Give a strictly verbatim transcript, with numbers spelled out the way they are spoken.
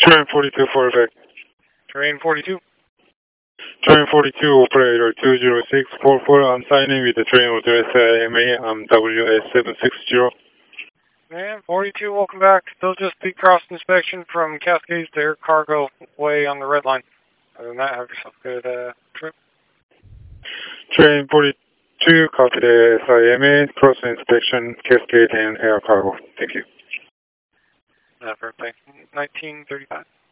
Train forty-two for effect. Train forty-two. Train forty-two, operator two zero six four four. I'm signing with the train address I M A. I'm W S seven six zero. Man, forty-two, welcome back. Still just the cross inspection from Cascades to Air Cargo Way on the red line. Other than that, have yourself a good uh, trip. Train forty-two, copy the S I M A, cross inspection, Cascade and Air Cargo. Thank you. Uh, for nineteen thirty-five.